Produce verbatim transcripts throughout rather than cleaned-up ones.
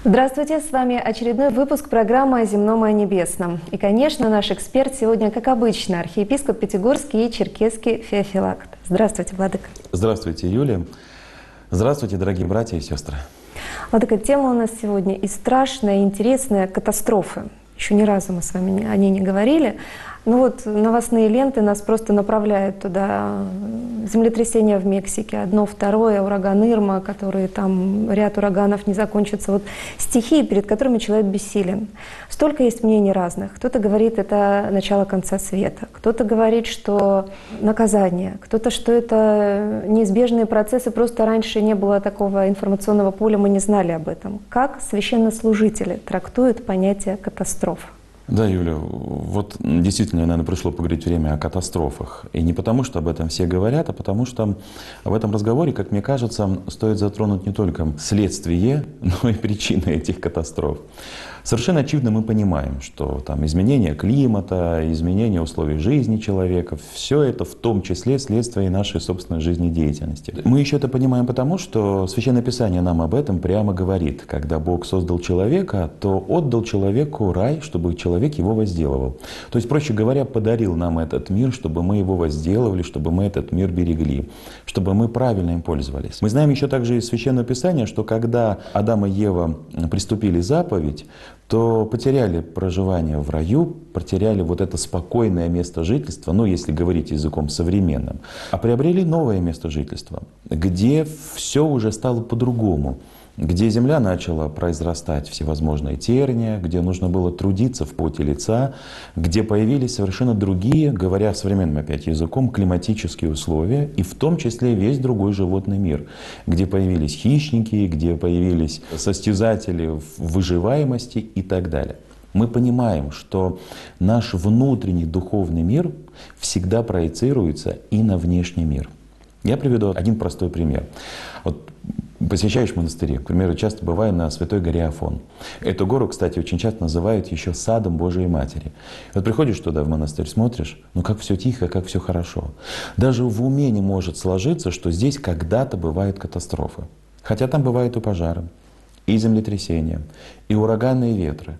Здравствуйте, с вами очередной выпуск программы «О земном и о небесном». И, конечно, наш эксперт сегодня, как обычно, архиепископ Пятигорский и Черкесский Феофилакт. Здравствуйте, владыка. Здравствуйте, Юлия. Здравствуйте, дорогие братья и сестры. Владыка, тема у нас сегодня и страшная, и интересная — катастрофы. Еще ни разу мы с вами о ней не говорили. Ну вот новостные ленты нас просто направляют туда. Землетрясение в Мексике, одно, второе, ураган Ирма, который там, ряд ураганов не закончится. Вот стихии, перед которыми человек бессилен. Столько есть мнений разных. Кто-то говорит, это начало конца света. Кто-то говорит, что наказание. Кто-то, что это неизбежные процессы. Просто раньше не было такого информационного поля, мы не знали об этом. Как священнослужители трактуют понятие катастроф? Да, Юля, вот действительно, наверное, пришло поговорить время о катастрофах. И не потому, что об этом все говорят, а потому что в этом разговоре, как мне кажется, стоит затронуть не только следствие, но и причины этих катастроф. Совершенно очевидно мы понимаем, что там изменение климата, изменение условий жизни человека, все это в том числе следствие нашей собственной жизнедеятельности. Мы еще это понимаем потому, что Священное Писание нам об этом прямо говорит. Когда Бог создал человека, то отдал человеку рай, чтобы человек его возделывал. То есть, проще говоря, подарил нам этот мир, чтобы мы его возделывали, чтобы мы этот мир берегли, чтобы мы правильно им пользовались. Мы знаем еще также из Священного Писания, что когда Адам и Ева приступили заповедь, то потеряли проживание в раю, потеряли вот это спокойное место жительства, ну, если говорить языком современным, а приобрели новое место жительства, где все уже стало по-другому, где земля начала произрастать всевозможные терния, где нужно было трудиться в поте лица, где появились совершенно другие, говоря современным опять языком, климатические условия, и в том числе весь другой животный мир, где появились хищники, где появились состязатели в выживаемости и так далее. Мы понимаем, что наш внутренний духовный мир всегда проецируется и на внешний мир. Я приведу один простой пример. Вот посещаешь монастыри, к примеру, часто бываю на Святой горе Афон. Эту гору, кстати, очень часто называют еще садом Божией Матери. Вот приходишь туда в монастырь, смотришь, ну как все тихо, как все хорошо. Даже в уме не может сложиться, что здесь когда-то бывают катастрофы. Хотя там бывают и пожары, и землетрясения, и ураганные ветры,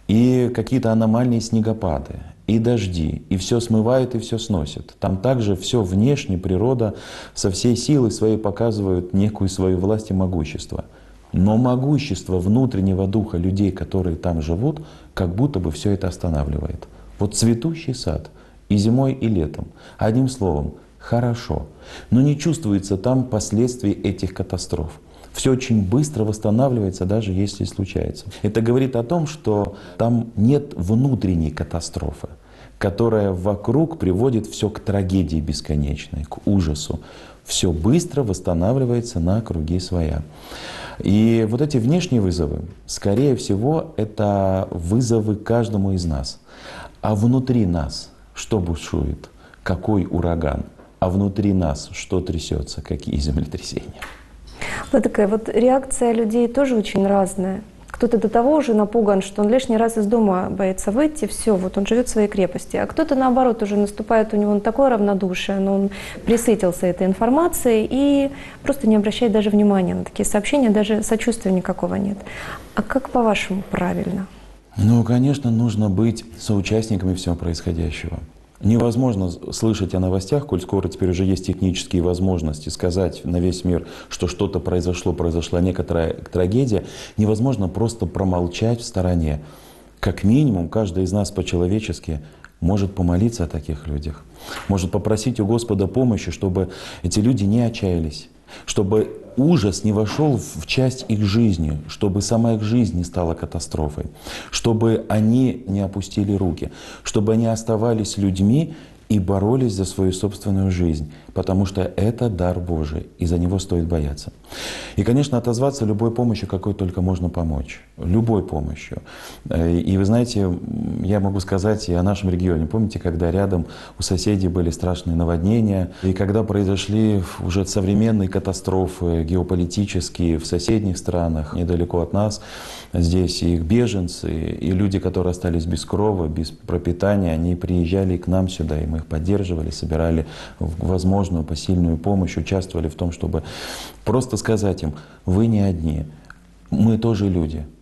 и какие-то аномальные снегопады, и дожди, и все смывает, и все сносит. Там также все внешне, природа со всей силой своей показывает некую свою власть и могущество. Но могущество внутреннего духа людей, которые там живут, как будто бы все это останавливает. Вот цветущий сад и зимой, и летом. Одним словом, хорошо. Но не чувствуется там последствий этих катастроф. Все очень быстро восстанавливается, даже если случается. Это говорит о том, что там нет внутренней катастрофы, которая вокруг приводит все к трагедии бесконечной, к ужасу. Все быстро восстанавливается на круги своя. И вот эти внешние вызовы, скорее всего, это вызовы каждому из нас. А внутри нас что бушует? Какой ураган? А внутри нас что трясется? Какие землетрясения? Вот такая вот реакция людей тоже очень разная. Кто-то до того уже напуган, что он лишний раз из дома боится выйти, все, вот он живет в своей крепости. А кто-то, наоборот, уже наступает у него на такое равнодушие, но он присытился этой информацией и просто не обращает даже внимания на такие сообщения, даже сочувствия никакого нет. А как, по-вашему, правильно? Ну, конечно, нужно быть соучастниками всего происходящего. Невозможно слышать о новостях, коль скоро теперь уже есть технические возможности сказать на весь мир, что что-то произошло, произошла некоторая трагедия. Невозможно просто промолчать в стороне. Как минимум, каждый из нас по-человечески может помолиться о таких людях, может попросить у Господа помощи, чтобы эти люди не отчаялись, чтобы ужас не вошел в часть их жизни, чтобы сама их жизнь не стала катастрофой, чтобы они не опустили руки, чтобы они оставались людьми и боролись за свою собственную жизнь, потому что это дар Божий, и за него стоит бояться. И, конечно, отозваться любой помощью, какой только можно помочь. Любой помощью. И вы знаете, я могу сказать и о нашем регионе. Помните, когда рядом у соседей были страшные наводнения, и когда произошли уже современные катастрофы геополитические в соседних странах, недалеко от нас, здесь и их беженцы, и люди, которые остались без крова, без пропитания, они приезжали к нам сюда, и мы их поддерживали, собирали возможную посильную помощь, участвовали в том, чтобы просто сказать им: вы не одни, мы тоже люди.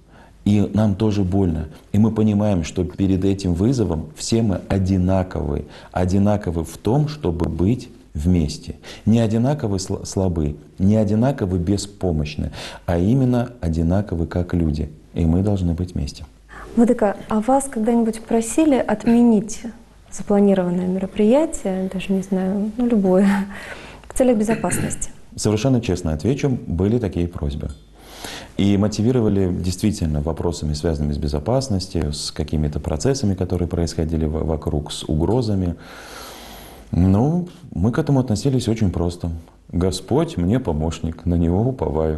И нам тоже больно. И мы понимаем, что перед этим вызовом все мы одинаковы. Одинаковы в том, чтобы быть вместе. Не одинаковы слабы, не одинаковы беспомощны, а именно одинаковы как люди. И мы должны быть вместе. Владыка, а вас когда-нибудь просили отменить запланированное мероприятие, даже не знаю, ну любое, в целях безопасности? Совершенно честно отвечу, были такие просьбы. И мотивировали действительно вопросами, связанными с безопасностью, с какими-то процессами, которые происходили вокруг, с угрозами. Ну, мы к этому относились очень просто. Господь мне помощник, на Него уповаю.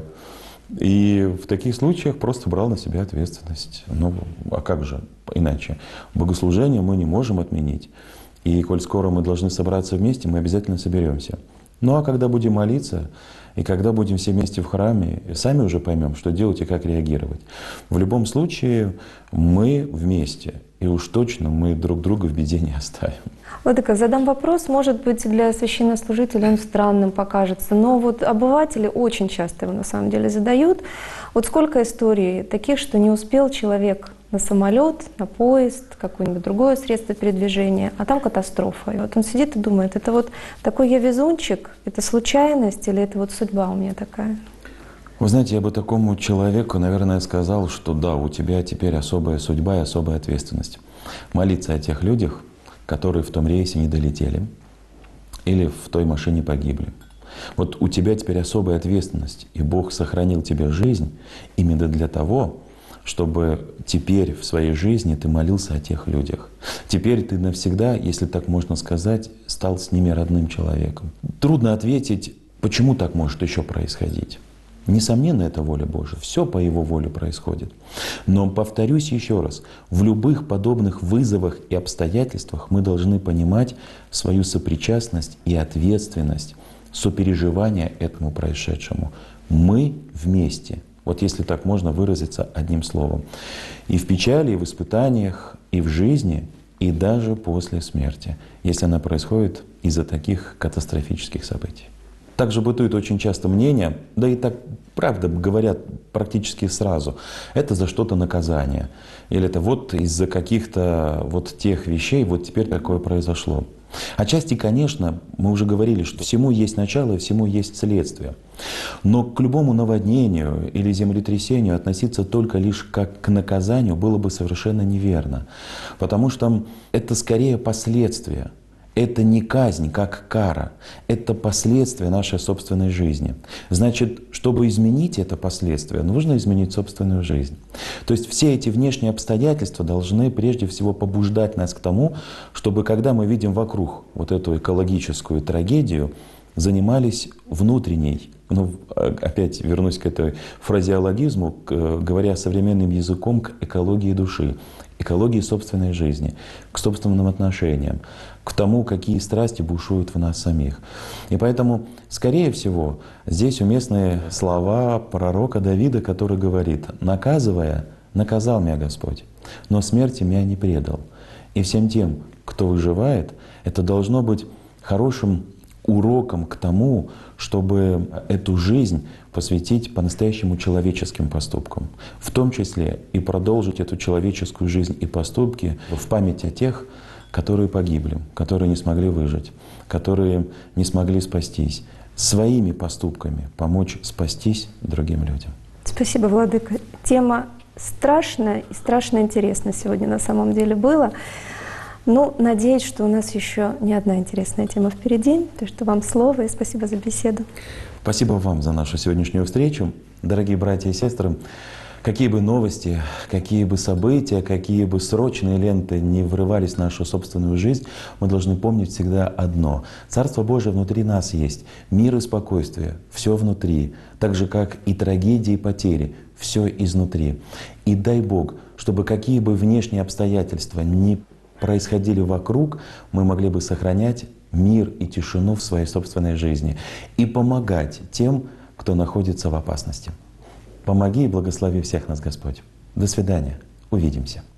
И в таких случаях просто брал на себя ответственность. Ну, а как же иначе? Богослужение мы не можем отменить. И коль скоро мы должны собраться вместе, мы обязательно соберемся. Ну а когда будем молиться, и когда будем все вместе в храме, сами уже поймем, что делать и как реагировать. В любом случае мы вместе, и уж точно мы друг друга в беде не оставим. Владыка, задам вопрос, может быть, для священнослужителя он странным покажется, но вот обыватели очень часто его на самом деле задают. Вот сколько историй таких, что не успел человек на самолет, на поезд, какое-нибудь другое средство передвижения, а там катастрофа. И вот он сидит и думает, это вот такой я везунчик, это случайность или это вот судьба у меня такая? Вы знаете, я бы такому человеку, наверное, сказал, что да, у тебя теперь особая судьба и особая ответственность. Молиться о тех людях, которые в том рейсе не долетели или в той машине погибли. Вот у тебя теперь особая ответственность, и Бог сохранил тебе жизнь именно для того, чтобы теперь в своей жизни ты молился о тех людях. Теперь ты навсегда, если так можно сказать, стал с ними родным человеком. Трудно ответить, почему так может еще происходить. Несомненно, это воля Божия. Все по Его воле происходит. Но повторюсь еще раз, в любых подобных вызовах и обстоятельствах мы должны понимать свою сопричастность и ответственность, сопереживание этому происшедшему. Мы вместе. Вот если так можно выразиться одним словом. И в печали, и в испытаниях, и в жизни, и даже после смерти, если она происходит из-за таких катастрофических событий. Также бытует очень часто мнение, да и так правда говорят практически сразу, это за что-то наказание. Или это вот из-за каких-то вот тех вещей вот теперь такое произошло. Отчасти, конечно, мы уже говорили, что всему есть начало и всему есть следствие. Но к любому наводнению или землетрясению относиться только лишь как к наказанию было бы совершенно неверно. Потому что это скорее последствия. Это не казнь, как кара. Это последствия нашей собственной жизни. Значит, чтобы изменить это последствие, нужно изменить собственную жизнь. То есть все эти внешние обстоятельства должны прежде всего побуждать нас к тому, чтобы, когда мы видим вокруг вот эту экологическую трагедию, занимались внутренней, ну, опять вернусь к этой фразеологизму, к, говоря современным языком, к экологии души, экологии собственной жизни, к собственным отношениям, к тому, какие страсти бушуют в нас самих. И поэтому, скорее всего, здесь уместны слова пророка Давида, который говорит: «Наказывая, наказал меня Господь, но смерти меня не предал». И всем тем, кто выживает, это должно быть хорошим уроком к тому, чтобы эту жизнь посвятить по-настоящему человеческим поступкам. В том числе и продолжить эту человеческую жизнь и поступки в память о тех, которые погибли, которые не смогли выжить, которые не смогли спастись. Своими поступками помочь спастись другим людям. Спасибо, Владыка. Тема страшная и страшно интересная сегодня на самом деле была. Ну, надеюсь, что у нас еще не одна интересная тема впереди. Так что вам слово и спасибо за беседу. Спасибо вам за нашу сегодняшнюю встречу. Дорогие братья и сестры, какие бы новости, какие бы события, какие бы срочные ленты не врывались в нашу собственную жизнь, мы должны помнить всегда одно. Царство Божие внутри нас есть. Мир и спокойствие. Все внутри. Так же, как и трагедии и потери. Все изнутри. И дай Бог, чтобы какие бы внешние обстоятельства ни происходили вокруг, мы могли бы сохранять мир и тишину в своей собственной жизни и помогать тем, кто находится в опасности. Помоги и благослови всех нас, Господь. До свидания. Увидимся.